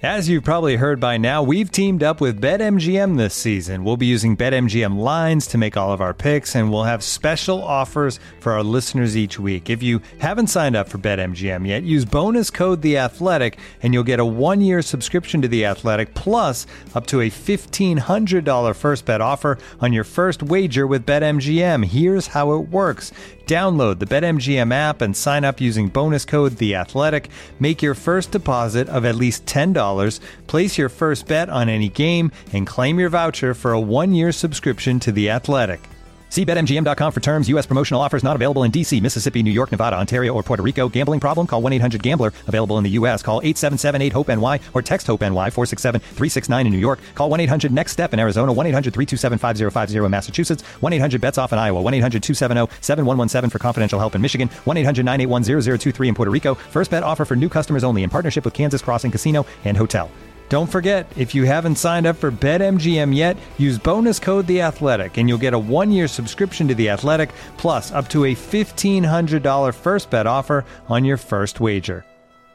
As you've probably heard by now, we've teamed up with BetMGM this season. We'll be using BetMGM lines to make all of our picks, and we'll have special offers for our listeners each week. If you haven't signed up for BetMGM yet, use bonus code The Athletic, and you'll get a 1-year subscription to The Athletic, plus up to a $1,500 first bet offer on your first wager with BetMGM. Here's how it works. Download the BetMGM app and sign up using bonus code The Athletic. Make your first deposit of at least $10. Place your first bet on any game and claim your voucher for a 1-year subscription to The Athletic. See BetMGM.com for terms. U.S. promotional offers not available in D.C., Mississippi, New York, Nevada, Ontario, or Puerto Rico. Gambling problem? Call 1-800-GAMBLER. Available in the U.S. Call 877-8-HOPE-NY or text HOPE-NY 467-369 in New York. Call 1-800-NEXT-STEP in Arizona. 1-800-327-5050 in Massachusetts. 1-800-BETS-OFF in Iowa. 1-800-270-7117 for confidential help in Michigan. 1-800-981-0023 in Puerto Rico. First bet offer for new customers only in partnership with Kansas Crossing Casino and Hotel. Don't forget, if you haven't signed up for BetMGM yet, use bonus code The Athletic, and you'll get a 1-year subscription to The Athletic, plus up to a $1,500 first bet offer on your first wager.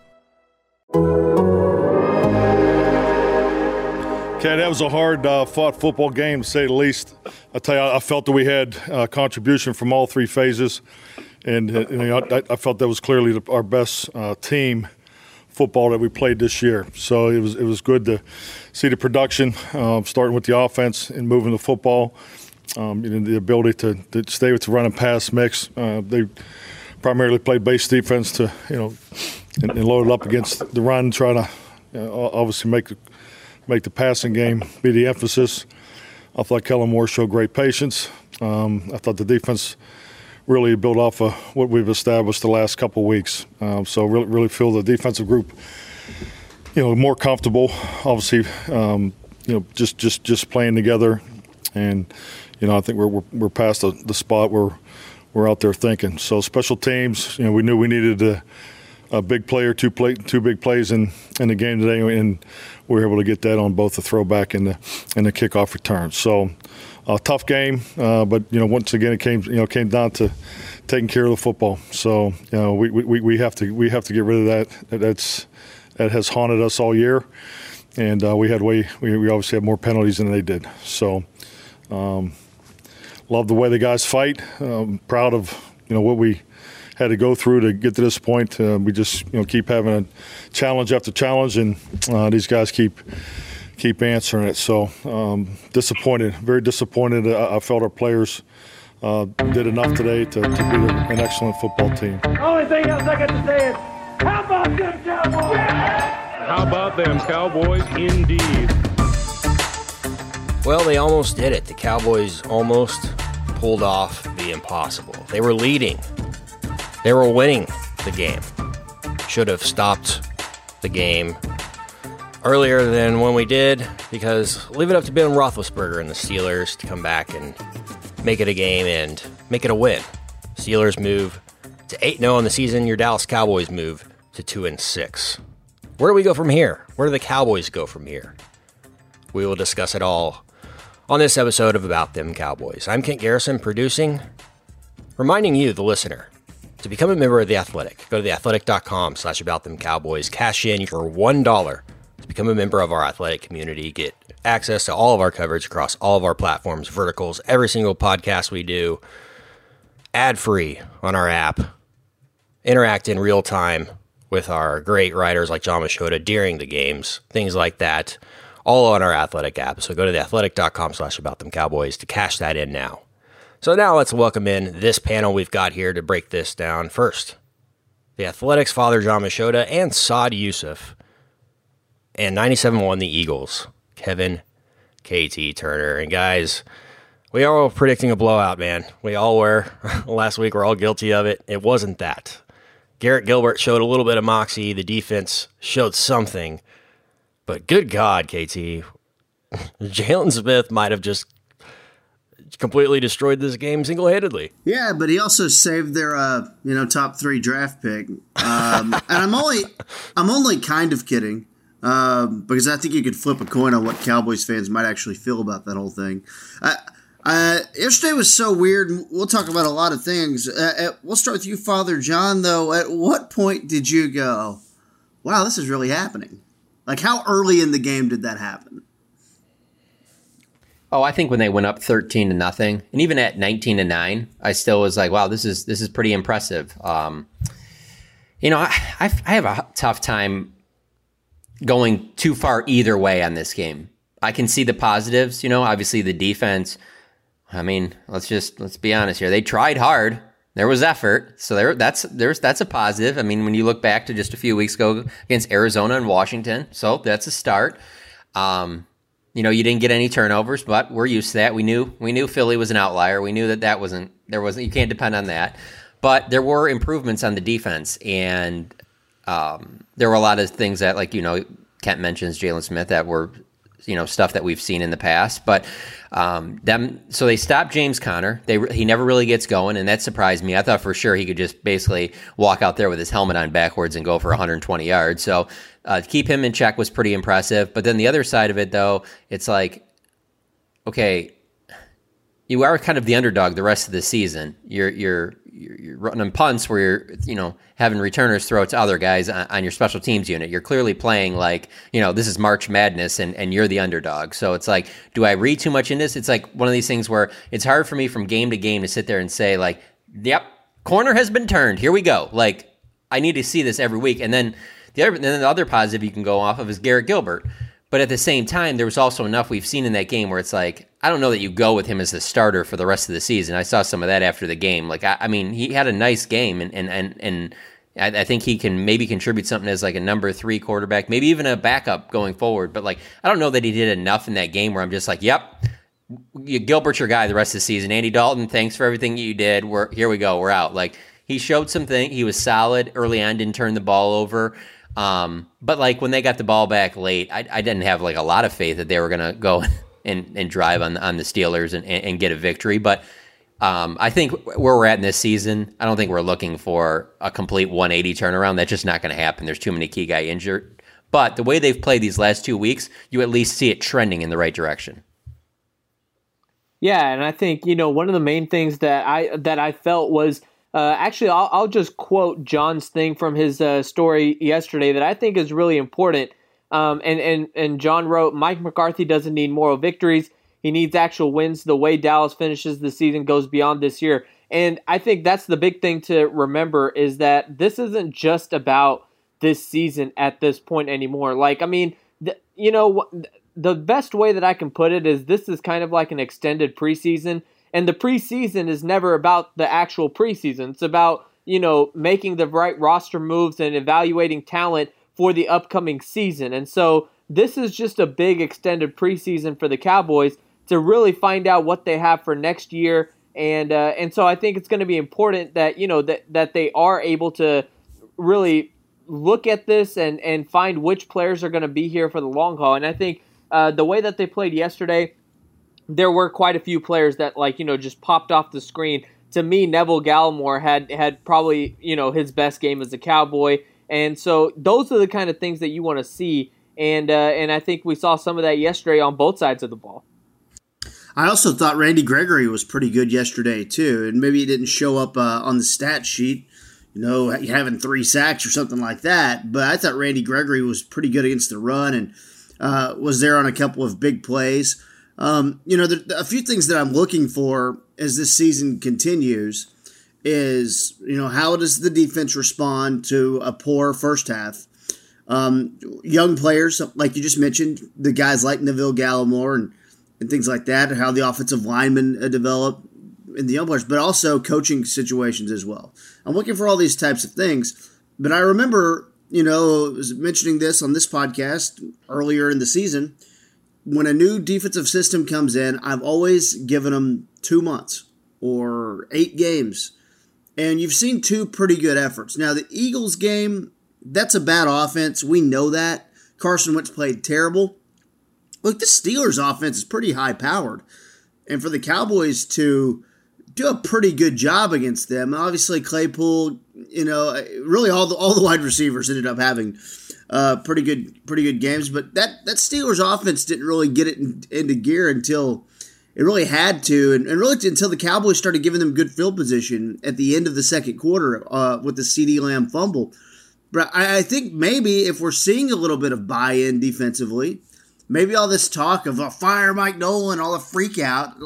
Okay, that was a hard-fought football game, to say the least. I tell you, I felt that we had contribution from all three phases, and I felt that was clearly our best team football that we played this year. So it was good to see the production, starting with the offense and moving the football. The ability to stay with the run and pass mix. They primarily played base defense to and load it up against the run, try to obviously make the passing game be the emphasis. I thought Kellen Moore showed great patience. I thought the defense really built off of what we've established the last couple of weeks. So really feel the defensive group, more comfortable. Obviously, just playing together, and I think we're past the spot where we're out there thinking. So special teams, we knew we needed a big play or two big plays in the game today, and we were able to get that on both the throwback and the kickoff return. So. A tough game, but once again it came down to taking care of the football. So we have to get rid of that. That has haunted us all year, and we obviously had more penalties than they did. So love the way the guys fight. Proud of what we had to go through to get to this point. We just keep having a challenge after challenge, and these guys keep answering it. So disappointed, very disappointed. I felt our players did enough today to be an excellent football team. The only thing else I got to say is, how about them Cowboys? How about them Cowboys, indeed. Well, they almost did it. The Cowboys almost pulled off the impossible. They were leading. They were winning the game. Should have stopped the game earlier than when we did, because leave it up to Ben Roethlisberger and the Steelers to come back and make it a game and make it a win. Steelers move to 8-0 in the season. Your Dallas Cowboys move to 2-6. Where do we go from here? Where do the Cowboys go from here? We will discuss it all on this episode of About Them Cowboys. I'm Kent Garrison, producing, reminding you, the listener, to become a member of The Athletic. Go to theathletic.com/AboutThemCowboys. Cash in your $1 to become a member of our athletic community. Get access to all of our coverage across all of our platforms, verticals, every single podcast we do, ad-free on our app. Interact in real time with our great writers like John Machota during the games, things like that, all on our Athletic app. So go to theathletic.com/AboutThemCowboys to cash that in now. So now let's welcome in this panel we've got here to break this down. First, the Athletics' father, John Machota, and Saad Yousuf, and 97-1 the Eagles, Kevin KT Turner. And guys, we are all predicting a blowout, man. We all were. Last week, we're all guilty of it. It wasn't that. Garrett Gilbert showed a little bit of moxie. The defense showed something. But good God, KT, Jalen Smith might have just completely destroyed this game single-handedly. Yeah, but he also saved their top 3 draft pick. And I'm only kind of kidding. Because I think you could flip a coin on what Cowboys fans might actually feel about that whole thing. Yesterday was so weird. We'll talk about a lot of things. We'll start with you, Father John, though. At what point did you go, wow, this is really happening? Like, how early in the game did that happen? Oh, I think when they went up 13-0, and even at 19-9, I still was like, wow, this is pretty impressive. I have a tough time going too far either way on this game. I can see the positives, obviously the defense. I mean, let's be honest here. They tried hard. There was effort. So that's a positive. I mean, when you look back to just a few weeks ago against Arizona and Washington, so that's a start. You didn't get any turnovers, but we're used to that. We knew Philly was an outlier. We knew that wasn't you can't depend on that. But there were improvements on the defense, and there were a lot of things that, like, Kent mentions Jalen Smith that were, stuff that we've seen in the past. But so they stopped James Conner. He never really gets going, and that surprised me. I thought for sure he could just basically walk out there with his helmet on backwards and go for 120 yards. So to keep him in check was pretty impressive. But then the other side of it, though, it's like, okay, you are kind of the underdog the rest of the season. You're running punts where you're having returners throw it to other guys on your special teams unit. You're clearly playing like, this is March Madness and you're the underdog. So it's like, do I read too much in this? It's like one of these things where it's hard for me from game to game to sit there and say, like, yep, corner has been turned. Here we go. Like, I need to see this every week. And then the other positive you can go off of is Garrett Gilbert. But at the same time, there was also enough we've seen in that game where it's like, I don't know that you go with him as the starter for the rest of the season. I saw some of that after the game. Like, I mean, he had a nice game, and I think he can maybe contribute something as like a number 3 quarterback, maybe even a backup going forward. But like, I don't know that he did enough in that game where I'm just like, yep, Gilbert's your guy the rest of the season. Andy Dalton, thanks for everything you did. Here we go. We're out. Like, he showed something. He was solid early on, didn't turn the ball over. But like when they got the ball back late, I didn't have like a lot of faith that they were going to go and drive on the Steelers and get a victory. But I think where we're at in this season, I don't think we're looking for a complete 180 turnaround. That's just not going to happen. There's too many key guys injured. But the way they've played these last 2 weeks, you at least see it trending in the right direction. Yeah, and I think, one of the main things that I felt was, actually, I'll just quote John's thing from his story yesterday that I think is really important. And John wrote, Mike McCarthy doesn't need moral victories. He needs actual wins. The way Dallas finishes the season goes beyond this year. And I think that's the big thing to remember is that this isn't just about this season at this point anymore. Like, I mean, the best way that I can put it is this is kind of like an extended preseason. And the preseason is never about the actual preseason. It's about, making the right roster moves and evaluating talent for the upcoming season. And so this is just a big extended preseason for the Cowboys to really find out what they have for next year. And so I think it's going to be important that, that they are able to really look at this and find which players are going to be here for the long haul. And I think the way that they played yesterday, there were quite a few players that just popped off the screen. To me, Neville Gallimore had probably, his best game as a Cowboy. And so those are the kind of things that you want to see. And I think we saw some of that yesterday on both sides of the ball. I also thought Randy Gregory was pretty good yesterday too. And maybe he didn't show up on the stat sheet, having 3 sacks or something like that. But I thought Randy Gregory was pretty good against the run and was there on a couple of big plays. A few things that I'm looking for as this season continues is, how does the defense respond to a poor first half? Young players, like you just mentioned, the guys like Neville Gallimore and things like that, how the offensive linemen develop in the young players, but also coaching situations as well. I'm looking for all these types of things. But I remember, I was mentioning this on this podcast earlier in the season. When a new defensive system comes in, I've always given them 2 months or 8 games. And you've seen 2 pretty good efforts. Now, the Eagles game, that's a bad offense. We know that. Carson Wentz played terrible. Look, the Steelers' offense is pretty high-powered. And for the Cowboys to do a pretty good job against them, obviously Claypool, really all the wide receivers ended up having pretty good games. But that Steelers offense didn't really get it into gear until it really had to, and really until the Cowboys started giving them good field position at the end of the second quarter with the CeeDee Lamb fumble. But I think maybe if we're seeing a little bit of buy-in defensively, maybe all this talk of fire Mike Nolan, all the freak out,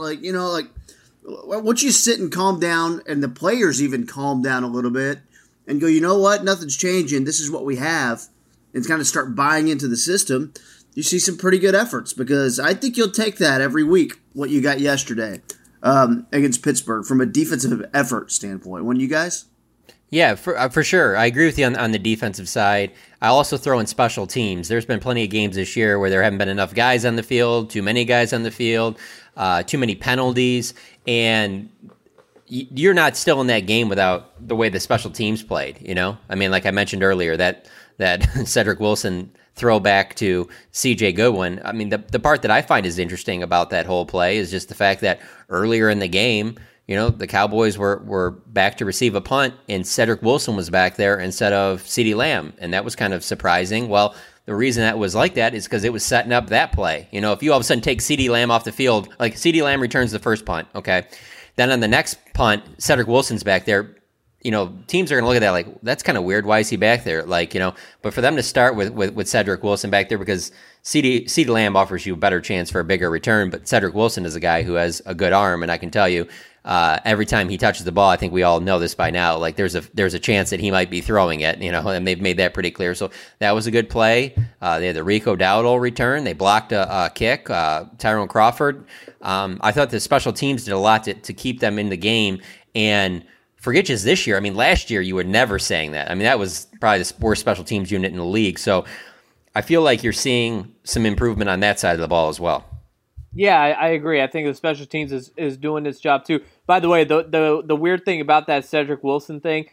once you sit and calm down, and the players even calm down a little bit and go, you know what, nothing's changing, this is what we have, and kind of start buying into the system, you see some pretty good efforts, because I think you'll take that every week, what you got yesterday against Pittsburgh from a defensive effort standpoint. Wouldn't you guys? Yeah, for sure. I agree with you on the defensive side. I also throw in special teams. There's been plenty of games this year where there haven't been enough guys on the field, too many guys on the field, too many penalties, and you're not still in that game without the way the special teams played, you know? I mean, like I mentioned earlier, that Cedric Wilson throwback to C.J. Goodwin. I mean, the part that I find is interesting about that whole play is just the fact that earlier in the game, you know, the Cowboys were back to receive a punt, and Cedric Wilson was back there instead of CeeDee Lamb, and that was kind of surprising. Well, the reason that was like that is because it was setting up that play. You know, if you all of a sudden take CeeDee Lamb off the field, like CeeDee Lamb returns the first punt, okay? Then on the next punt, Cedric Wilson's back there. You know, teams are going to look at that like, that's kind of weird. Why is he back there? Like, you know, but for them to start with Cedric Wilson back there, because CeeDee Lamb offers you a better chance for a bigger return, but Cedric Wilson is a guy who has a good arm, and I can tell you, every time he touches the ball, I think we all know this by now, like there's a chance that he might be throwing it, you know, and they've made that pretty clear. So that was a good play. They had the Rico Dowdle return. They blocked a kick. Tyrone Crawford. I thought the special teams did a lot to keep them in the game, and forget just this year. I mean, last year you were never saying that. I mean, that was probably the worst special teams unit in the league. So I feel like you're seeing some improvement on that side of the ball as well. Yeah, I agree. I think the special teams is doing its job too. By the way, the weird thing about that Cedric Wilson thing,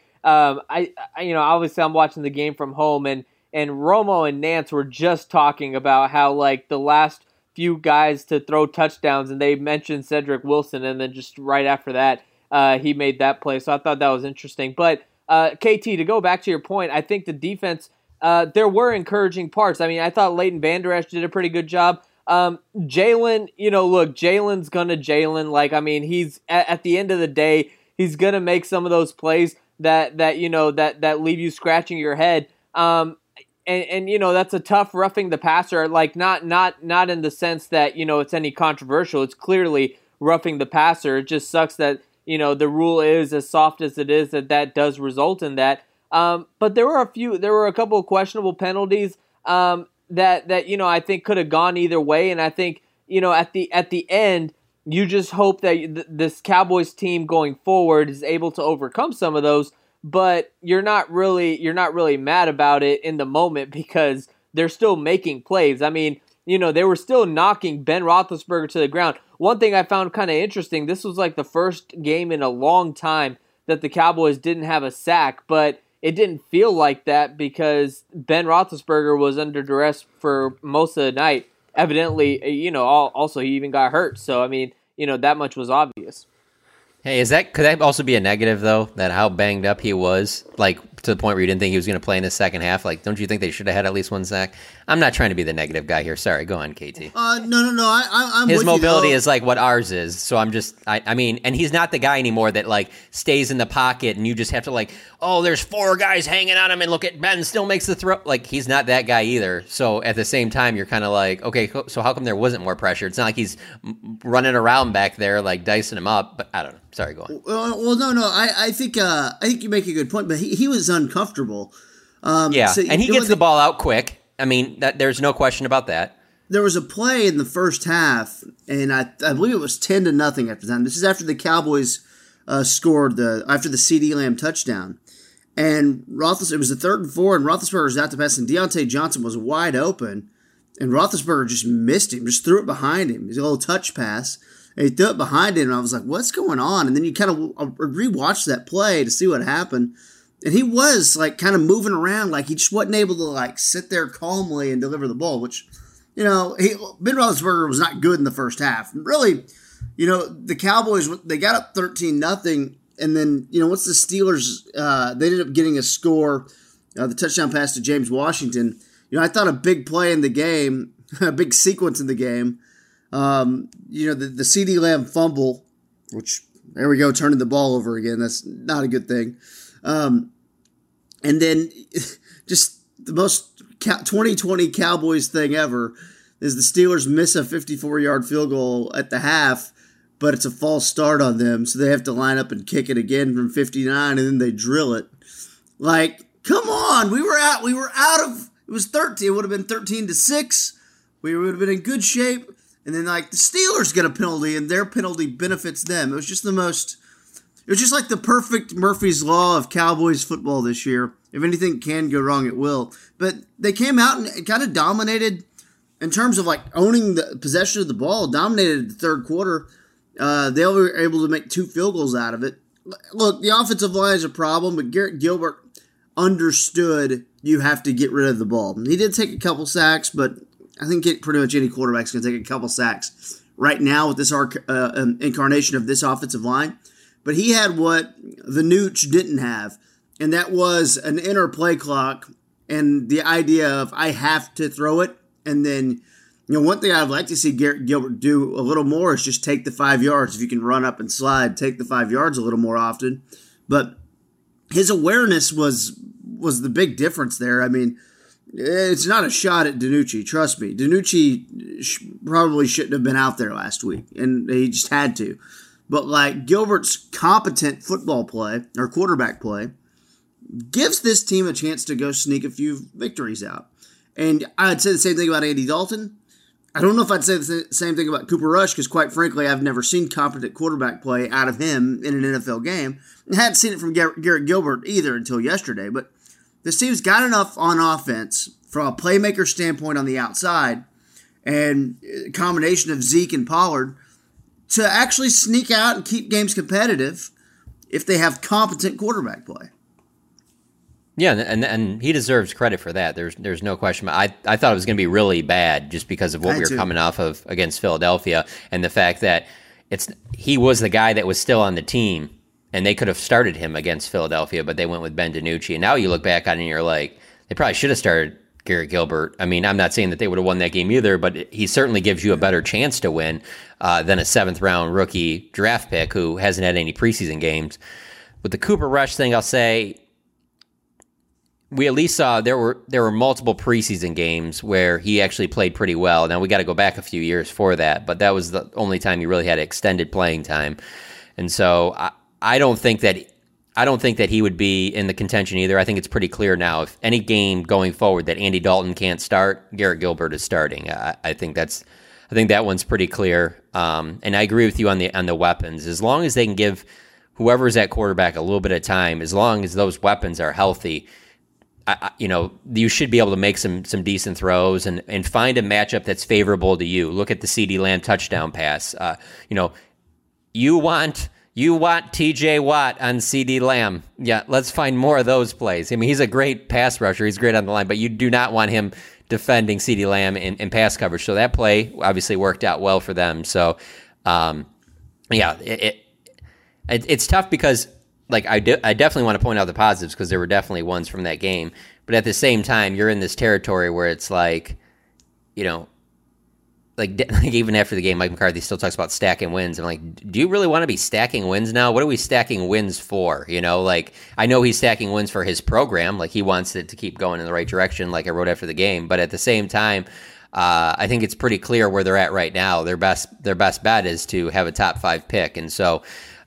I obviously I'm watching the game from home, and Romo and Nance were just talking about how like the last few guys to throw touchdowns, and they mentioned Cedric Wilson, and then just right after that, he made that play. So I thought that was interesting. But KT, to go back to your point, I think the defense, there were encouraging parts. I mean, I thought Leighton Vander Esch did a pretty good job. Jalen, look, Jalen's gonna Jalen. Like, I mean, he's at the end of the day, he's gonna make some of those plays that leave you scratching your head. And that's a tough roughing the passer. Like, not in the sense that it's any controversial. It's clearly roughing the passer. It just sucks that the rule is as soft as it is, that does result in that. But there were a couple of questionable penalties. That I think could have gone either way, and I think at the end you just hope that this Cowboys team going forward is able to overcome some of those, but you're not really mad about it in the moment because they're still making plays. I mean, they were still knocking Ben Roethlisberger to the ground. One thing I found kind of interesting, this was like the first game in a long time that the Cowboys didn't have a sack, but it didn't feel like that because Ben Roethlisberger was under duress for most of the night. Evidently, also he even got hurt. So, I mean, that much was obvious. Hey, could that also be a negative, though, that how banged up he was, like, to the point where you didn't think he was going to play in the second half? Like, don't you think they should have had at least one sack? I'm not trying to be the negative guy here. Sorry, go on, KT. No. I'm his with mobility you, is like what ours is. So I'm just, I mean, and he's not the guy anymore that, like, stays in the pocket and you just have to, like, oh, there's four guys hanging on him and look at Ben still makes the throw. Like, he's not that guy either. So at the same time, you're kind of like, okay, so how come there wasn't more pressure? It's not like he's running around back there, like, dicing him up. But I don't know. Sorry, go on. Well, no. I think you make a good point, but he was uncomfortable. Yeah, so, and he gets the ball out quick. I mean, there's no question about that. There was a play in the first half, and I believe it was 10-0 after time. This is after the Cowboys scored after the CeeDee Lamb touchdown. And it was a 3rd and 4, and Roethlisberger's out to pass, and Deontay Johnson was wide open, and Roethlisberger just missed him, just threw it behind him. It was a little touch pass, and he threw it behind him, and I was like, what's going on? And then you kind of rewatched that play to see what happened. And he was like kind of moving around, like he just wasn't able to like sit there calmly and deliver the ball, which, Ben Roethlisberger was not good in the first half. Really, the Cowboys, they got up 13-0, and then, once the Steelers, they ended up getting a score, the touchdown pass to James Washington. I thought a big play in the game, a big sequence in the game, the CeeDee Lamb fumble, which, there we go, turning the ball over again. That's not a good thing. And then just the most 2020 Cowboys thing ever is the Steelers miss a 54-yard field goal at the half, but it's a false start on them, so they have to line up and kick it again from 59, and then they drill it. Like, come on, we were out of, it was 13, it would have been 13-6, we would have been in good shape, and then like the Steelers get a penalty, and their penalty benefits them. It was just like the perfect Murphy's Law of Cowboys football this year. If anything can go wrong, it will. But they came out and kind of dominated in terms of like owning the possession of the ball, dominated the third quarter. They were able to make 2 field goals out of it. Look, the offensive line is a problem, but Garrett Gilbert understood you have to get rid of the ball. He did take a couple sacks, but I think pretty much any quarterback's going to take a couple sacks right now with this incarnation of this offensive line. But he had what the Nooch didn't have, and that was an inner play clock and the idea of I have to throw it. And then, one thing I'd like to see Garrett Gilbert do a little more is just take the 5 yards. If you can run up and slide, take the 5 yards a little more often. But his awareness was the big difference there. I mean, it's not a shot at DiNucci, trust me. DiNucci probably shouldn't have been out there last week, and he just had to. But like Gilbert's competent football play or quarterback play gives this team a chance to go sneak a few victories out. And I'd say the same thing about Andy Dalton. I don't know if I'd say the same thing about Cooper Rush because, quite frankly, I've never seen competent quarterback play out of him in an NFL game. I hadn't seen it from Garrett Gilbert either until yesterday. But this team's got enough on offense from a playmaker standpoint on the outside and a combination of Zeke and Pollard to actually sneak out and keep games competitive if they have competent quarterback play. Yeah, and he deserves credit for that. There's no question. I thought it was going to be really bad just because of what we were coming off of against Philadelphia and the fact that he was the guy that was still on the team, and they could have started him against Philadelphia, but they went with Ben DiNucci. And now you look back on it and you're like, they probably should have started Garrett Gilbert. I mean, I'm not saying that they would have won that game either, but he certainly gives you a better chance to win than a 7th-round rookie draft pick who hasn't had any preseason games. With the Cooper Rush thing, I'll say we at least saw there were multiple preseason games where he actually played pretty well. Now, we got to go back a few years for that, but that was the only time he really had extended playing time. And so I don't think that he would be in the contention either. I think it's pretty clear now. If any game going forward that Andy Dalton can't start, Garrett Gilbert is starting. I think that one's pretty clear. And I agree with you on the weapons. As long as they can give whoever's at quarterback a little bit of time, as long as those weapons are healthy, you should be able to make some decent throws and find a matchup that's favorable to you. Look at the CeeDee Lamb touchdown pass. You want TJ Watt on CeeDee Lamb. Yeah, let's find more of those plays. I mean, he's a great pass rusher. He's great on the line, but you do not want him defending CeeDee Lamb in pass coverage. So that play obviously worked out well for them. So, it's tough because I definitely want to point out the positives because there were definitely ones from that game. But at the same time, you're in this territory where it's even after the game, Mike McCarthy still talks about stacking wins. I'm like, do you really want to be stacking wins now? What are we stacking wins for? I know he's stacking wins for his program. Like, he wants it to keep going in the right direction, like I wrote after the game. But at the same time, I think it's pretty clear where they're at right now. Their best bet is to have a top 5 pick. And so,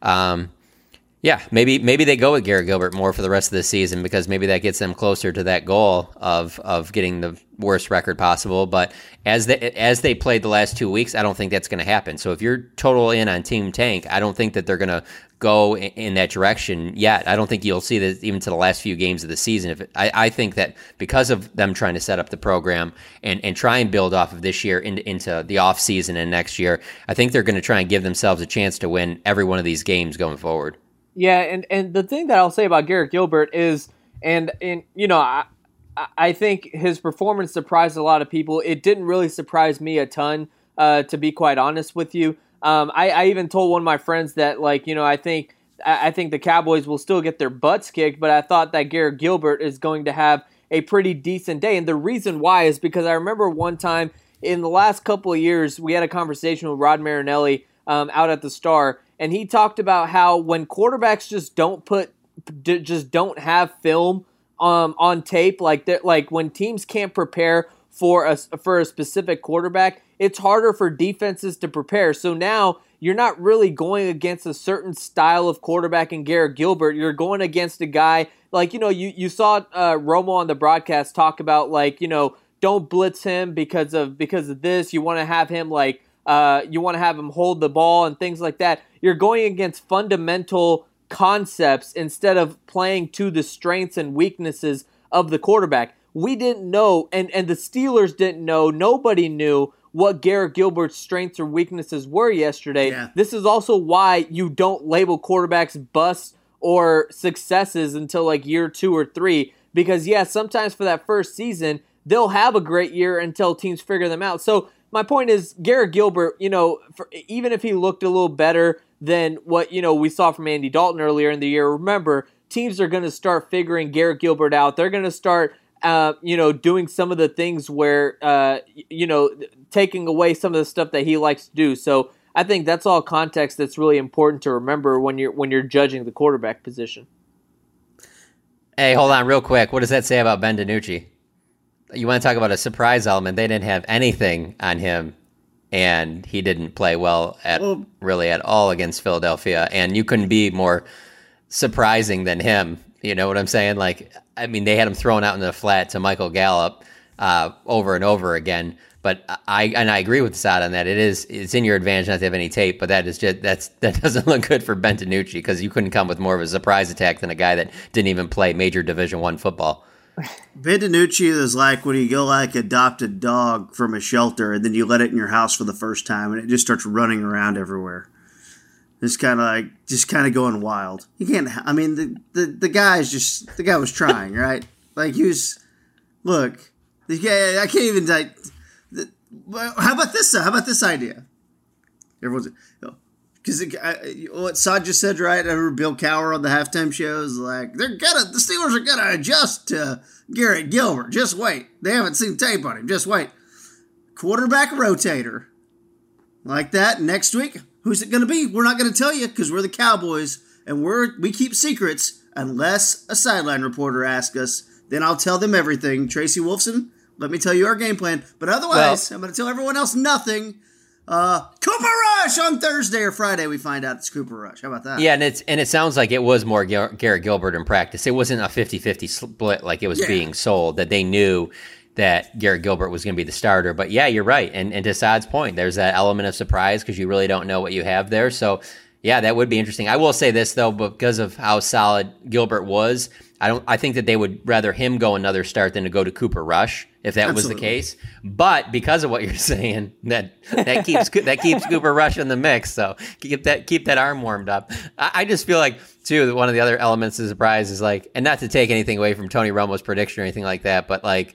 maybe they go with Garrett Gilbert more for the rest of the season because maybe that gets them closer to that goal of getting the worst record possible. But as they played the last 2 weeks, I don't think that's going to happen. So if you're total in on Team Tank, I don't think that they're going to go in that direction yet. I don't think you'll see that even to the last few games of the season. I think that because of them trying to set up the program and try and build off of this year into the off season and next year, I think they're going to try and give themselves a chance to win every one of these games going forward. Yeah, and the thing that I'll say about Garrett Gilbert is, I think his performance surprised a lot of people. It didn't really surprise me a ton, to be quite honest with you. I even told one of my friends that, I think the Cowboys will still get their butts kicked, but I thought that Garrett Gilbert is going to have a pretty decent day. And the reason why is because I remember one time in the last couple of years, we had a conversation with Rod Marinelli out at the Star, and he talked about how when quarterbacks just don't have film on tape. Like when teams can't prepare for a specific quarterback, it's harder for defenses to prepare. So now you're not really going against a certain style of quarterback in Garrett Gilbert. You're going against a guy like, you saw Romo on the broadcast talk about, like, don't blitz him because of this. You want to have him hold the ball and things like that. You're going against fundamental concepts instead of playing to the strengths and weaknesses of the quarterback. We didn't know, and the Steelers didn't know, nobody knew what Garrett Gilbert's strengths or weaknesses were yesterday. Yeah. This is also why you don't label quarterbacks busts or successes until like year 2 or 3, because sometimes for that first season, they'll have a great year until teams figure them out. So my point is, Garrett Gilbert, even if he looked a little better than what, we saw from Andy Dalton earlier in the year, remember, teams are going to start figuring Garrett Gilbert out. They're going to start doing some of the things where, taking away some of the stuff that he likes to do. So I think that's all context that's really important to remember when you're judging the quarterback position. Hey, hold on real quick. What does that say about Ben DiNucci? You want to talk about a surprise element? They didn't have anything on him, and he didn't play well really at all against Philadelphia. And you couldn't be more surprising than him. You know what I'm saying? Like, I mean, they had him thrown out in the flat to Michael Gallup over and over again. But I agree with Saad on that. It's in your advantage not to have any tape, but that doesn't look good for Ben DiNucci, because you couldn't come with more of a surprise attack than a guy that didn't even play major Division I football. Ben DiNucci is like when you go adopt a dog from a shelter and then you let it in your house for the first time and it just starts running around everywhere. Just kind of going wild. You can't. I mean, the guy was trying, right? Like he was. Look, the guy. I can't even. How about this? How about this idea? Everyone's because what Saad just said, right? I remember Bill Cowher on the halftime show is like, the Steelers are gonna adjust to Garrett Gilbert. Just wait. They haven't seen tape on him. Just wait. Quarterback rotator like that next week. Who's it going to be? We're not going to tell you because we're the Cowboys and we keep secrets unless a sideline reporter asks us. Then I'll tell them everything. Tracy Wolfson, let me tell you our game plan. But otherwise, I'm going to tell everyone else nothing. Cooper Rush on Thursday or Friday. We find out it's Cooper Rush. How about that? Yeah, and it sounds like it was more Garrett Gilbert in practice. It wasn't a 50-50 split like it was being sold, that they knew that Garrett Gilbert was going to be the starter. But yeah, you're right. And to Saad's point, there's that element of surprise because you really don't know what you have there. So yeah, that would be interesting. I will say this though, because of how solid Gilbert was, I think that they would rather him go another start than to go to Cooper Rush if that was the case. But because of what you're saying, that keeps Cooper Rush in the mix. So keep that arm warmed up. I just feel like too that one of the other elements of surprise is like, and not to take anything away from Tony Romo's prediction or anything like that, but like,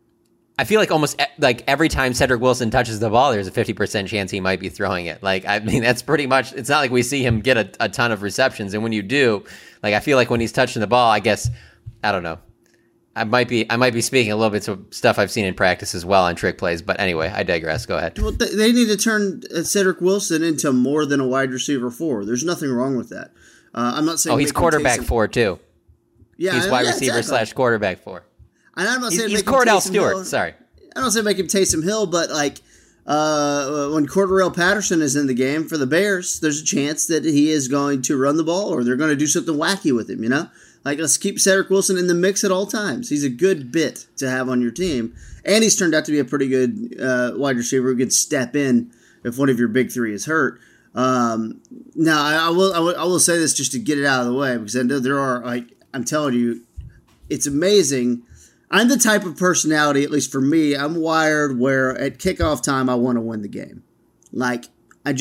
I feel like almost like every time Cedric Wilson touches the ball, there's a 50% chance he might be throwing it. Like, I mean, that's pretty much, it's not like we see him get a ton of receptions. And when you do, like, I feel like when he's touching the ball, I guess, I don't know. I might be speaking a little bit to stuff I've seen in practice as well on trick plays. But anyway, I digress. Go ahead. Well, they need to turn Cedric Wilson into more than a wide receiver 4. There's nothing wrong with that. I'm not saying. Oh, he's quarterback 4 too. Yeah, he's wide receiver / quarterback 4. And I'm not saying he's Cordell Stewart. Sorry. I don't say make him Taysom Hill, but like when Cordarrelle Patterson is in the game for the Bears, there's a chance that he is going to run the ball or they're going to do something wacky with him, you know? Like, let's keep Cedric Wilson in the mix at all times. He's a good bit to have on your team. And he's turned out to be a pretty good wide receiver who can step in if one of your big 3 is hurt. Now, I will say this just to get it out of the way, because I know there are, like, I'm telling you, it's amazing. I'm the type of personality, at least for me, I'm wired where at kickoff time I want to win the game. Like, I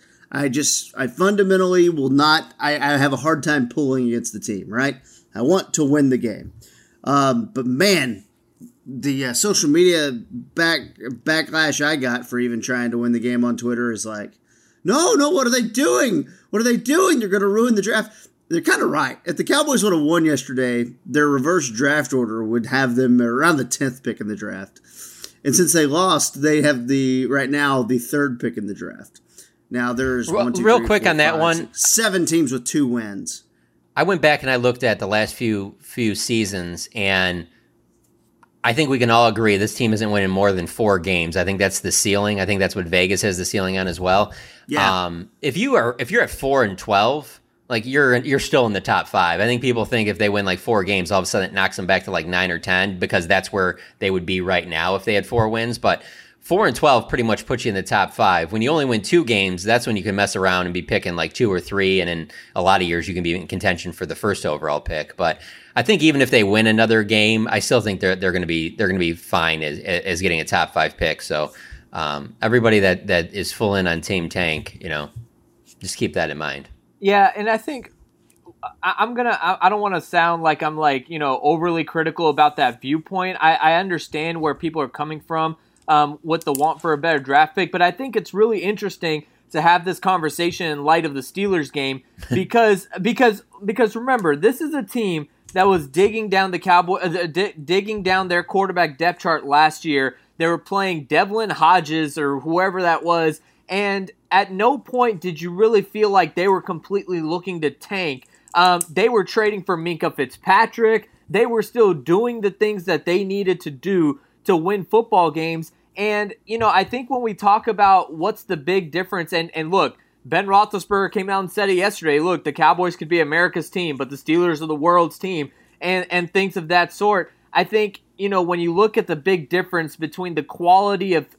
fundamentally will not, I have a hard time pulling against the team, right? I want to win the game. But man, the social media backlash I got for even trying to win the game on Twitter is like, no, what are they doing? What are they doing? You're going to ruin the draft. They're kind of right. If the Cowboys would have won yesterday, their reverse draft order would have them around the 10th pick in the draft. And since they lost, they have right now the 3rd pick in the draft. Now there's real quick on that one. 7 teams with 2 wins. I went back and I looked at the last few seasons, and I think we can all agree this team isn't winning more than 4 games. I think that's the ceiling. I think that's what Vegas has the ceiling on as well. Yeah. If you're at 4-12, like you're still in the top 5. I think people think if they win like 4 games, all of a sudden it knocks them back to like 9 or 10 because that's where they would be right now if they had 4 wins. But 4-12 pretty much puts you in the top 5. When you only win 2 games, that's when you can mess around and be picking like 2 or 3, and in a lot of years you can be in contention for the first overall pick. But I think even if they win another game, I still think they're going to be fine as getting a top 5 pick. So everybody that is full in on Team Tank, just keep that in mind. Yeah, and I think I don't want to sound like I'm overly critical about that viewpoint. I understand where people are coming from with the want for a better draft pick, but I think it's really interesting to have this conversation in light of the Steelers game because remember, this is a team that was digging down the digging down their quarterback depth chart last year. They were playing Devlin Hodges or whoever that was, and at no point did you really feel like they were completely looking to tank. They were trading for Minkah Fitzpatrick. They were still doing the things that they needed to do to win football games. And, I think when we talk about what's the big difference, and look, Ben Roethlisberger came out and said it yesterday, look, the Cowboys could be America's team, but the Steelers are the world's team, and things of that sort. I think, when you look at the big difference between the quality of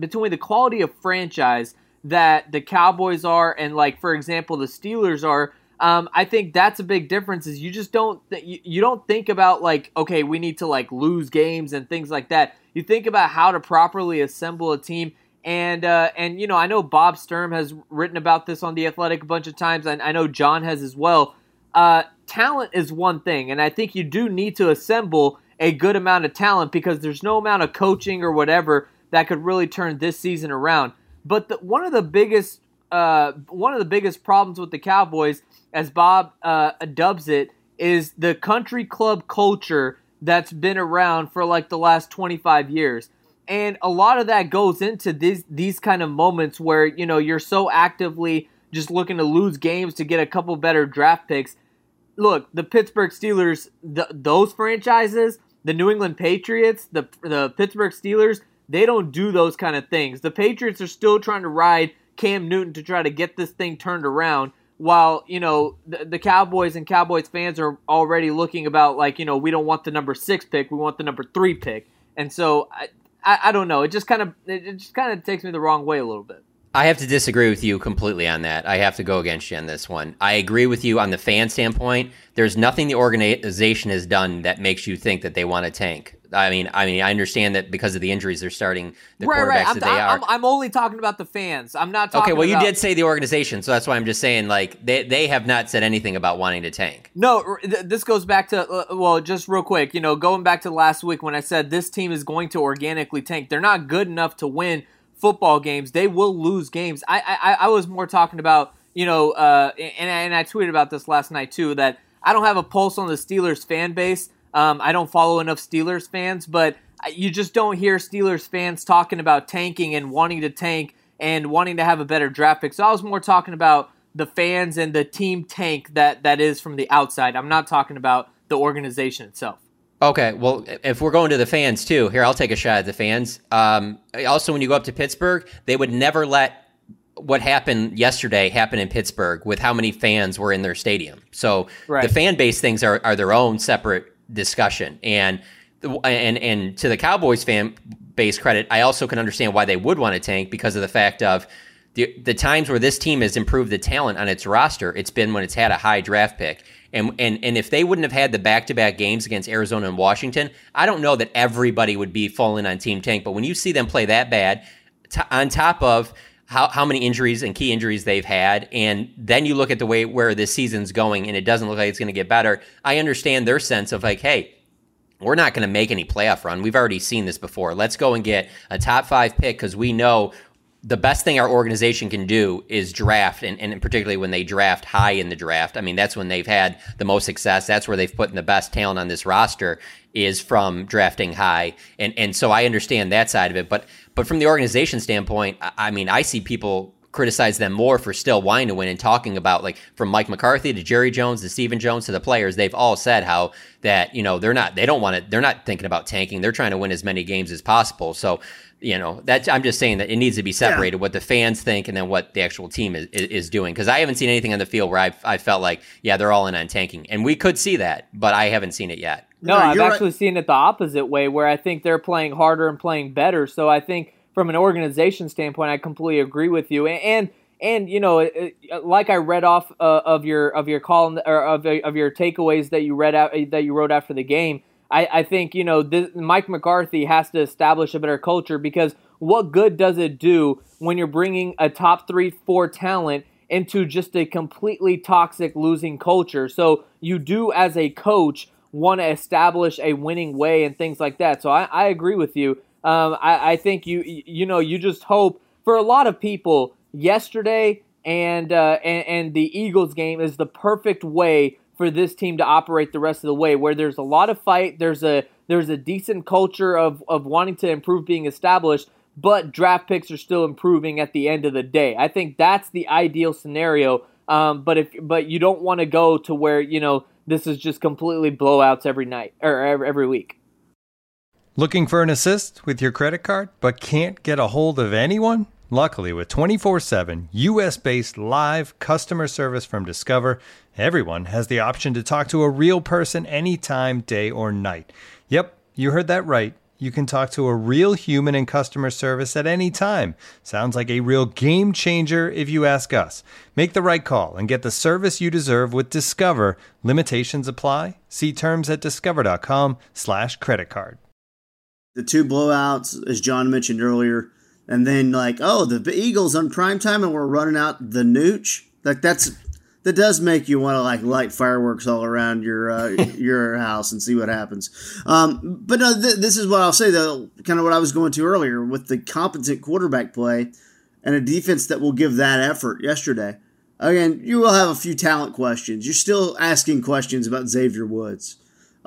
franchise that the Cowboys are and, like, for example, the Steelers are, I think that's a big difference. Is you just don't think about like, okay, we need to like lose games and things like that. You think about how to properly assemble a team. And I know Bob Sturm has written about this on The Athletic a bunch of times, and I know John has as well. Talent is one thing, and I think you do need to assemble a good amount of talent because there's no amount of coaching or whatever that could really turn this season around. But one of the biggest problems with the Cowboys, as Bob dubs it, is the country club culture that's been around for like the last 25 years. And a lot of that goes into these kind of moments where, you're so actively just looking to lose games to get a couple better draft picks. Look, the Pittsburgh Steelers, those franchises, the New England Patriots, the Pittsburgh Steelers, they don't do those kind of things. The Patriots are still trying to ride Cam Newton to try to get this thing turned around, while, the Cowboys and Cowboys fans are already looking about like, we don't want the number 6 pick, we want the number 3 pick. And so I don't know. It just kind of takes me the wrong way a little bit. I have to disagree with you completely on that. I have to go against you on this one. I agree with you on the fan standpoint. There's nothing the organization has done that makes you think that they want to tank. I mean, I understand that because of the injuries, they're starting the quarterbacks that they are. I'm only talking about the fans. I'm not talking. Okay, well, about... you did say the organization, so that's why I'm just saying like they have not said anything about wanting to tank. No, this goes back to just real quick. Going back to last week when I said this team is going to organically tank. They're not good enough to win football games. They will lose games. I was more talking about and I tweeted about this last night too, that I don't have a pulse on the Steelers fan base. I don't follow enough Steelers fans, but you just don't hear Steelers fans talking about tanking and wanting to tank and wanting to have a better draft pick. So I was more talking about the fans and the team tank that is from the outside. I'm not talking about the organization itself. Okay, well, if we're going to the fans too, here, I'll take a shot at the fans. Also, when you go up to Pittsburgh, they would never let what happened yesterday happen in Pittsburgh with how many fans were in their stadium. So The fan base things are their own separate discussion. And to the Cowboys fan base credit, I also can understand why they would want to tank because of the fact of the times where this team has improved the talent on its roster, it's been when it's had a high draft pick. And if they wouldn't have had the back-to-back games against Arizona and Washington, I don't know that everybody would be falling on Team Tank. But when you see them play that bad, on top of how many injuries and key injuries they've had, and then you look at the way where this season's going, and it doesn't look like it's going to get better, I understand their sense of like, hey, we're not going to make any playoff run. We've already seen this before. Let's go and get a top 5 pick because we know the best thing our organization can do is draft, and particularly when they draft high in the draft. I mean, that's when they've had the most success. That's where they've put in the best talent on this roster is from drafting high. And so I understand that side of it. But from the organization standpoint, I mean, I see people criticize them more for still wanting to win and talking about, like, from Mike McCarthy to Jerry Jones to Stephen Jones to the players, they've all said how that, they're not thinking about tanking. They're trying to win as many games as possible. So, I'm just saying that it needs to be separated, what the fans think and then what the actual team is doing. Because I haven't seen anything on the field where I felt like, they're all in on tanking. And we could see that, but I haven't seen it yet. No, I've actually seen it the opposite way, where I think they're playing harder and playing better. So I think from an organization standpoint, I completely agree with you. And like I read off of your column or of your takeaways that you wrote after the game, I think Mike McCarthy has to establish a better culture, because what good does it do when you're bringing a top 3-4 talent into just a completely toxic losing culture? So you do, as a coach, want to establish a winning way and things like that. So I agree with you. I think you just hope for a lot of people. Yesterday and the Eagles game is the perfect way for this team to operate the rest of the way, where there's a lot of fight, there's a decent culture of wanting to improve being established, but draft picks are still improving at the end of the day. I think that's the ideal scenario. But you don't want to go to where this is just completely blowouts every night or every week. Looking for an assist with your credit card, but can't get a hold of anyone? Luckily, with 24/7 U.S.-based live customer service from Discover, everyone has the option to talk to a real person anytime, day or night. Yep, you heard that right. You can talk to a real human in customer service at any time. Sounds like a real game changer if you ask us. Make the right call and get the service you deserve with Discover. Limitations apply. See terms at discover.com/creditcard. The two blowouts, as John mentioned earlier, and then the Eagles on primetime and we're running out the nooch. That does make you want to light fireworks all around your house and see what happens. But no, this is what I'll say, though, kind of what I was going to earlier with the competent quarterback play and a defense that will give that effort yesterday. Again, you will have a few talent questions. You're still asking questions about Xavier Woods.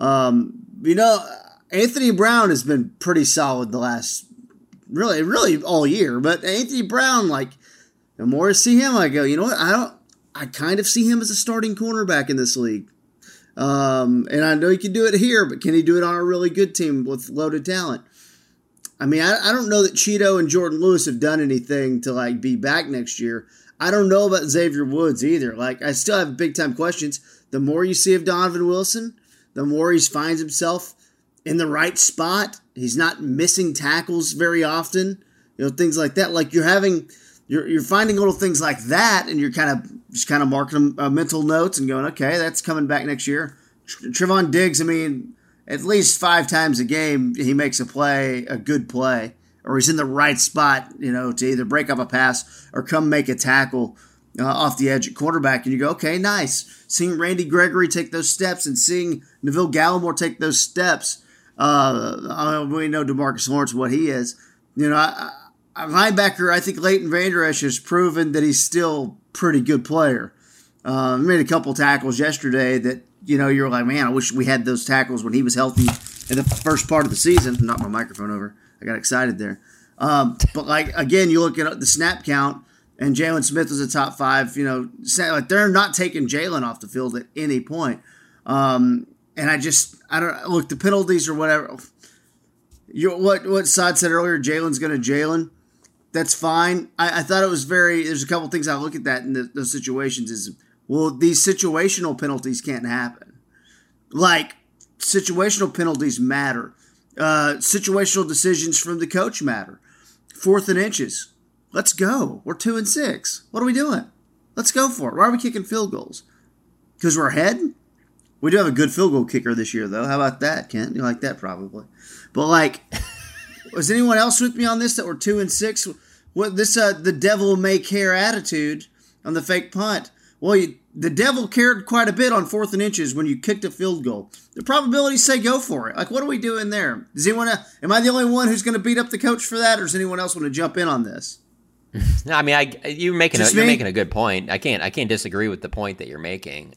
Anthony Brown has been pretty solid the last really all year, but Anthony Brown, the more I see him, I go, you know what? I kind of see him as a starting cornerback in this league. And I know he can do it here, but can he do it on a really good team with loaded talent? I mean, I don't know that Cheeto and Jordan Lewis have done anything to be back next year. I don't know about Xavier Woods either. I still have big time questions. The more you see of Donovan Wilson, the more he finds himself in the right spot. He's not missing tackles very often, things like that. You're finding little things like that, and you're kind of marking mental notes and going, okay, that's coming back next year. Trevon Diggs, I mean, at least 5 times a game he makes a good play, or he's in the right spot, to either break up a pass or come make a tackle off the edge at quarterback, and you go, okay, nice. Seeing Randy Gregory take those steps and seeing Neville Gallimore take those steps. We know DeMarcus Lawrence, what he is. A linebacker, I think Leighton Vander Esch has proven that he's still a pretty good player. He made a couple tackles yesterday that, you're like, man, I wish we had those tackles when he was healthy in the first part of the season. Knocked my microphone over. I got excited there. But again, you look at the snap count, and Jalen Smith was a top 5. They're not taking Jalen off the field at any point. And I don't look, the penalties or whatever. What Saad said earlier, Jalen's going to Jalen. That's fine. I thought it was there's a couple things I look at that in those situations is, well, these situational penalties can't happen. Situational penalties matter. Situational decisions from the coach matter. 4th and inches. Let's go. We're 2-6. What are we doing? Let's go for it. Why are we kicking field goals? Because we're ahead? We do have a good field goal kicker this year, though. How about that, Kent? You like that probably. But, was anyone else with me on this that we're 2-6? What the devil may care attitude on the fake punt? Well, the devil cared quite a bit on 4th and inches when you kicked a field goal. The probabilities say go for it. What are we doing there? Does anyone? Am I the only one who's going to beat up the coach for that, or does anyone else want to jump in on this? No, I mean, you're making a good point. I can't disagree with the point that you're making.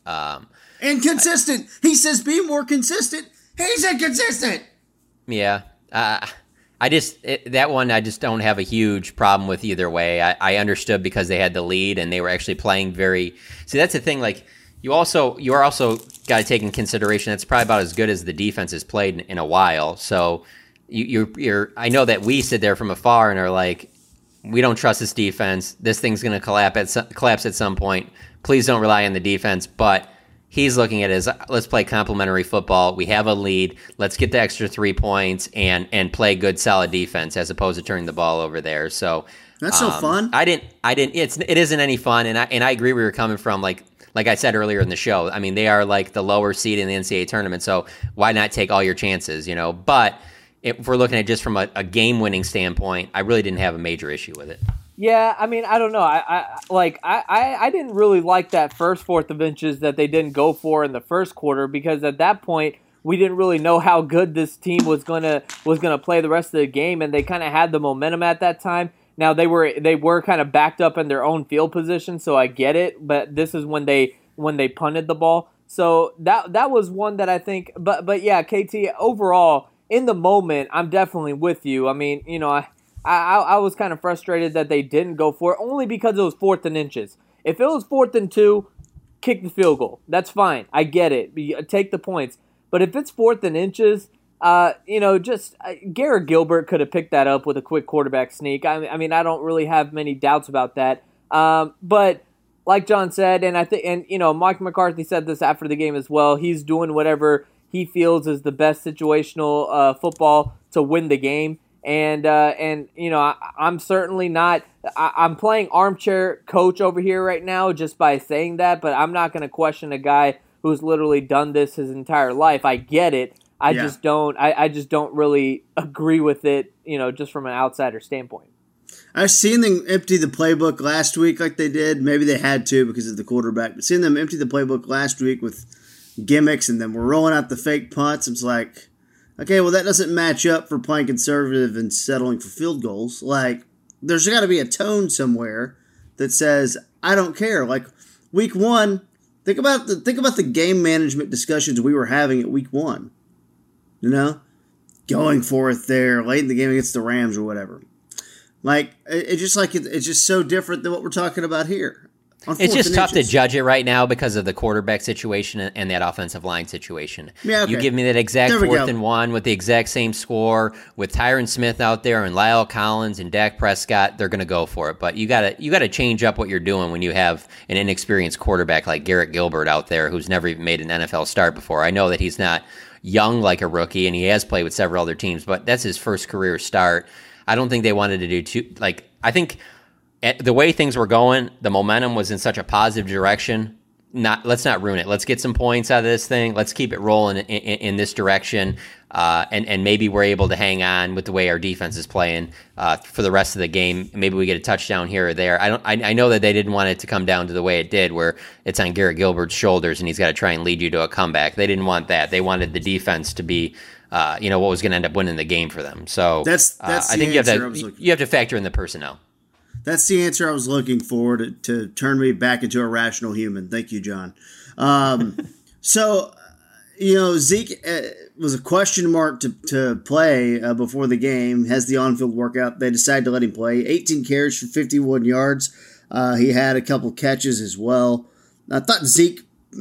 Inconsistent. He says be more consistent. He's inconsistent. Yeah. that one I just don't have a huge problem with either way. I understood because they had the lead and they were actually playing very. See, that's the thing. Like you are also got to take in consideration that's probably about as good as the defense has played in a while. So you're. I know that we sit there from afar and are like, we don't trust this defense. This thing's going to collapse at some point. Please don't rely on the defense, but. He's looking at it as, let's play complementary football. We have a lead. Let's get the extra 3 points and play good, solid defense as opposed to turning the ball over there. So that's so fun. It isn't any fun. And I agree where you're coming from. Like I said earlier in the show, I mean, they are like the lower seed in the NCAA tournament. So why not take all your chances, But if we're looking at just from a game-winning standpoint, I really didn't have a major issue with it. Yeah, I mean, I don't know. I didn't really like that first fourth of inches that they didn't go for in the first quarter because at that point we didn't really know how good this team was gonna play the rest of the game, and they kind of had the momentum at that time. Now they were kind of backed up in their own field position, so I get it. But this is when they punted the ball, so that was one that I think. But yeah, KT, overall in the moment, I'm definitely with you. I mean, I was kind of frustrated that they didn't go for it only because it was 4th and inches. If it was 4th and 2, kick the field goal. That's fine. I get it. Take the points. But if it's 4th and inches, Garrett Gilbert could have picked that up with a quick quarterback sneak. I mean, I don't really have many doubts about that. But like John said, and Mike McCarthy said this after the game as well, he's doing whatever he feels is the best situational football to win the game. And I'm certainly not. I'm playing armchair coach over here right now just by saying that, but I'm not going to question a guy who's literally done this his entire life. I get it. I just don't really agree with it. Just from an outsider standpoint. I've seen them empty the playbook last week like they did. Maybe they had to because of the quarterback. But seeing them empty the playbook last week with gimmicks and then we're rolling out the fake punts. It's like. Okay, well, that doesn't match up for playing conservative and settling for field goals. Like, there's got to be a tone somewhere that says, I don't care. Like, week 1, think about the game management discussions we were having at week 1. Going for it there, late in the game against the Rams or whatever. Like, it's just so different than what we're talking about here. It's just tough to judge it right now because of the quarterback situation and that offensive line situation. Yeah, okay. You give me that exact 4th and 1 with the exact same score with Tyron Smith out there and Lyle Collins and Dak Prescott, they're going to go for it. But you got to change up what you're doing when you have an inexperienced quarterback like Garrett Gilbert out there who's never even made an NFL start before. I know that he's not young like a rookie and he has played with several other teams, but that's his first career start. I don't think they wanted to do too. I think. The way things were going, the momentum was in such a positive direction. Let's not ruin it. Let's get some points out of this thing. Let's keep it rolling in this direction, and maybe we're able to hang on with the way our defense is playing for the rest of the game. Maybe we get a touchdown here or there. I know that they didn't want it to come down to the way it did, where it's on Garrett Gilbert's shoulders and he's got to try and lead you to a comeback. They didn't want that. They wanted the defense to be, what was going to end up winning the game for them. So that's I think you have to factor in the personnel. That's the answer I was looking for to turn me back into a rational human. Thank you, John. So, Zeke was a question mark to play before the game, has the on-field workout. They decided to let him play. 18 carries for 51 yards. He had a couple catches as well. I thought Zeke,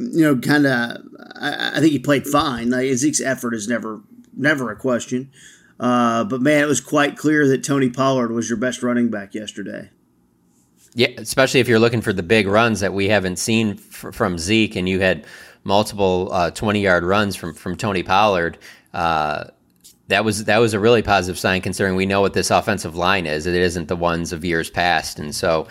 I think he played fine. Zeke's effort is never a question. But, man, it was quite clear that Tony Pollard was your best running back yesterday. Yeah, especially if you're looking for the big runs that we haven't seen from Zeke, and you had multiple 20-yard runs from Tony Pollard. That was a really positive sign considering we know what this offensive line is. It isn't the ones of years past. And so,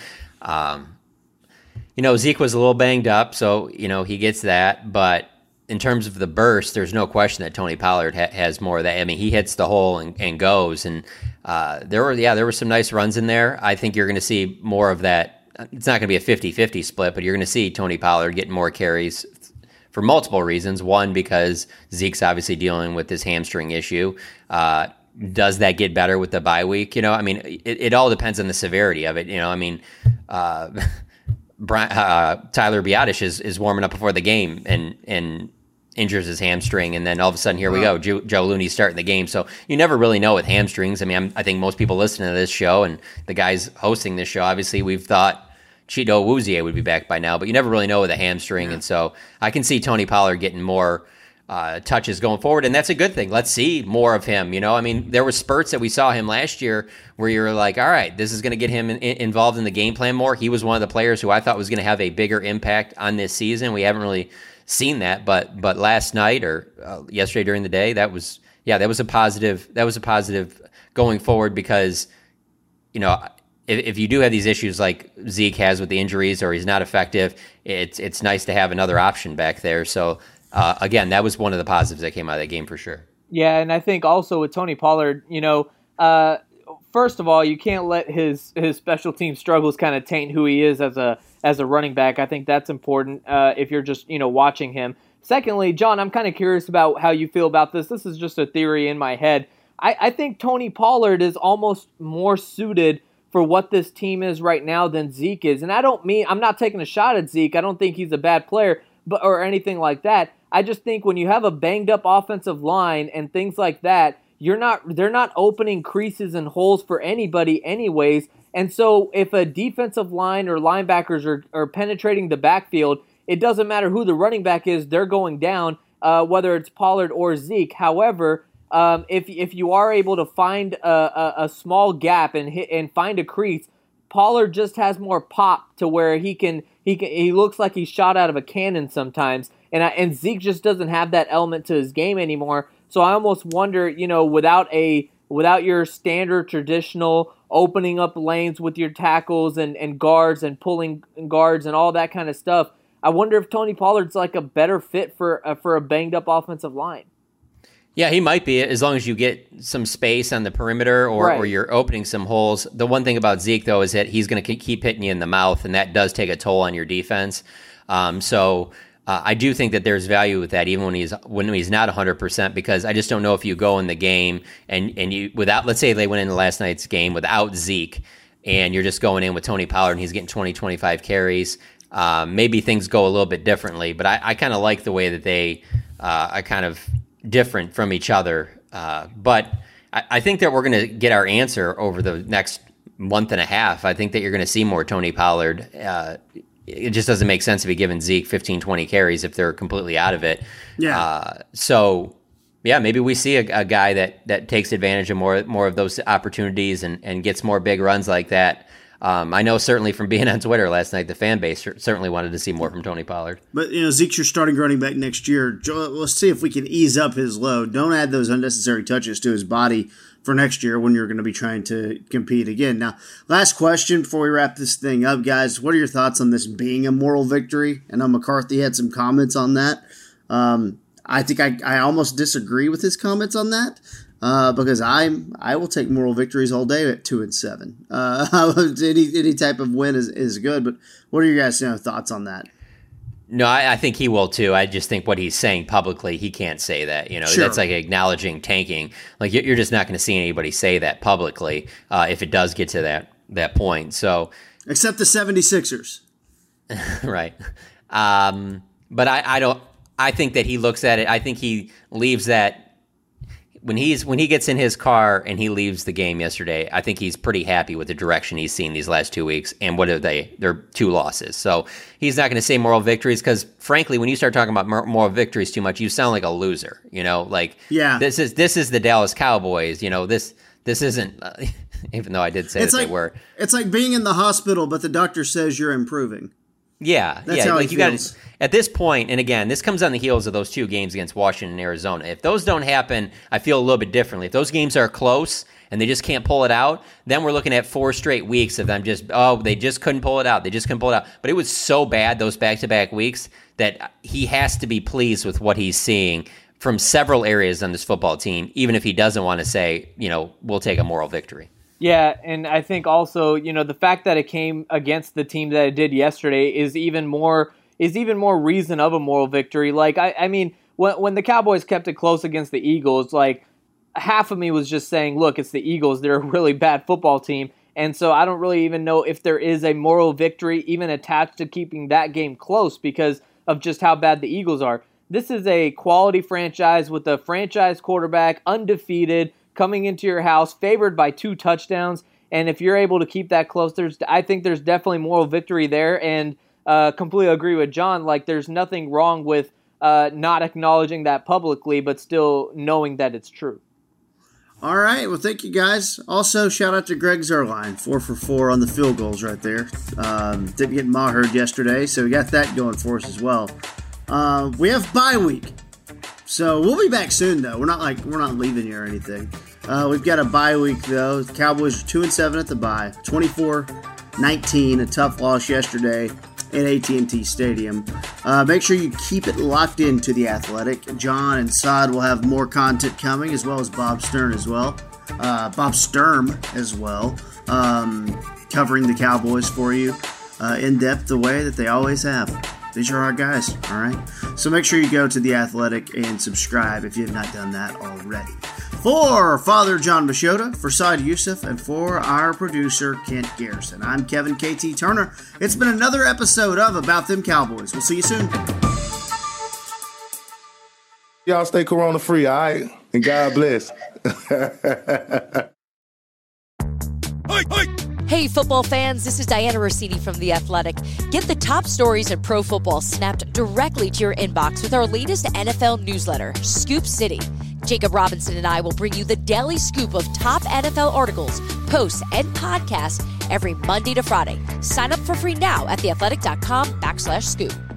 Zeke was a little banged up, so, he gets that. But in terms of the burst, there's no question that Tony Pollard has more of that. I mean, he hits the hole and goes. And there were some nice runs in there. I think you're going to see more of that. It's not going to be a 50-50 split, but you're going to see Tony Pollard getting more carries for multiple reasons. One, because Zeke's obviously dealing with this hamstring issue. Does that get better with the bye week? It all depends on the severity of it. Tyler Biadasz is warming up before the game, and injures his hamstring, and then all of a sudden, here we go, Joe Looney's starting the game. So you never really know with hamstrings. I mean, I think most people listening to this show and the guys hosting this show, obviously we've thought Chido Awuzie would be back by now, but you never really know with a hamstring. And so I can see Tony Pollard getting more touches going forward, and that's a good thing. Let's see more of him. I mean, there were spurts that we saw him last year where you're like, all right, this is going to get him involved in the game plan more. He was one of the players who I thought was going to have a bigger impact on this season. We haven't really seen that, but last night or yesterday during the day, that was a positive. That was a positive going forward because, if you do have these issues like Zeke has with the injuries or he's not effective, it's nice to have another option back there. So. Again, that was one of the positives that came out of that game for sure. Yeah, and I think also with Tony Pollard, first of all, you can't let his special team struggles kind of taint who he is as a running back. I think that's important if you're just watching him. Secondly, John, I'm kind of curious about how you feel about this. This is just a theory in my head. I think Tony Pollard is almost more suited for what this team is right now than Zeke is, and I'm not taking a shot at Zeke. I don't think he's a bad player, or anything like that. I just think when you have a banged up offensive line and things like that, they're not opening creases and holes for anybody anyways. And so if a defensive line or linebackers are penetrating the backfield, it doesn't matter who the running back is, they're going down, whether it's Pollard or Zeke. However, if you are able to find a small gap and find a crease, Pollard just has more pop to where he looks like he's shot out of a cannon sometimes, and Zeke just doesn't have that element to his game anymore. So I almost wonder, without your standard traditional opening up lanes with your tackles and guards and pulling guards and all that kind of stuff, I wonder if Tony Pollard's like a better fit for a banged up offensive line. Yeah, he might be, as long as you get some space on the perimeter or you're opening some holes. The one thing about Zeke, though, is that he's going to keep hitting you in the mouth, and that does take a toll on your defense. So I do think that there's value with that, even when he's not 100%, because I just don't know if you go in the game and you without, let's say they went into last night's game without Zeke, and you're just going in with Tony Pollard and he's getting 20, 25 carries. Maybe things go a little bit differently, but I kind of like the way that they are kind of different from each other. But I think that we're going to get our answer over the next month and a half. I think that you're going to see more Tony Pollard. It just doesn't make sense to be giving Zeke 15, 20 carries if they're completely out of it. Yeah. Maybe we see a guy that takes advantage of more of those opportunities and gets more big runs like that. I know certainly from being on Twitter last night, the fan base certainly wanted to see more from Tony Pollard. But, Zeke's your starting running back next year. Let's see if we can ease up his load. Don't add those unnecessary touches to his body for next year when you're going to be trying to compete again. Now, last question before we wrap this thing up, guys. What are your thoughts on this being a moral victory? I know McCarthy had some comments on that. I think I almost disagree with his comments on that. Because I will take moral victories all day at 2-7. Any type of win is good. But what are your guys' thoughts on that? No, I think he will too. I just think what he's saying publicly, he can't say that. Sure. That's like acknowledging tanking. Like you're just not going to see anybody say that publicly if it does get to that point. So except the 76ers, right? But I don't. I think that he looks at it. I think he leaves that. When he gets in his car and he leaves the game yesterday, I think he's pretty happy with the direction he's seen these last 2 weeks. And what are they? They're 2 losses. So he's not going to say moral victories because, frankly, when you start talking about moral victories too much, you sound like a loser. This is the Dallas Cowboys. This isn't. Even though I did say they were. It's like being in the hospital, but the doctor says you're improving. Yeah, that's how like you got at this point, and again, this comes on the heels of those 2 games against Washington and Arizona. If those don't happen, I feel a little bit differently. If those games are close and they just can't pull it out, then we're looking at 4 straight weeks of them they just couldn't pull it out. They just couldn't pull it out. But it was so bad those back-to-back weeks that he has to be pleased with what he's seeing from several areas on this football team, even if he doesn't want to say, we'll take a moral victory. Yeah, and I think also, the fact that it came against the team that it did yesterday is even more reason of a moral victory. Like, I mean, when the Cowboys kept it close against the Eagles, like, half of me was just saying, look, it's the Eagles. They're a really bad football team. And so I don't really even know if there is a moral victory even attached to keeping that game close because of just how bad the Eagles are. this is a quality franchise with a franchise quarterback, undefeated, coming into your house, favored by 2 touchdowns. And if you're able to keep that close, I think there's definitely moral victory there. And completely agree with John. Like, there's nothing wrong with not acknowledging that publicly, but still knowing that it's true. All right. Well, thank you, guys. Also, shout out to Greg Zuerlein, 4 for 4 on the field goals right there. Didn't get Maheard yesterday, so we got that going for us as well. We have bye week, so we'll be back soon. Though we're not leaving here or anything. We've got a bye week though. The Cowboys are 2-7 at the bye, 24-19, a tough loss yesterday at AT&T Stadium. Make sure you keep it locked into The Athletic. John and Saad will have more content coming, as well as Bob Sturm as well, covering the Cowboys for you in depth the way that they always have. These are our guys, all right? So make sure you go to The Athletic and subscribe if you have not done that already. For Father John Machota, for Saad Youssef, and for our producer, Kent Garrison, I'm Kevin KT Turner. It's been another episode of About Them Cowboys. We'll see you soon. Y'all stay corona-free, all right? And God bless. Hey, football fans, this is Diana Rossini from The Athletic. Get the top stories in pro football snapped directly to your inbox with our latest NFL newsletter, Scoop City. Jacob Robinson and I will bring you the daily scoop of top NFL articles, posts, and podcasts every Monday to Friday. Sign up for free now at theathletic.com/scoop.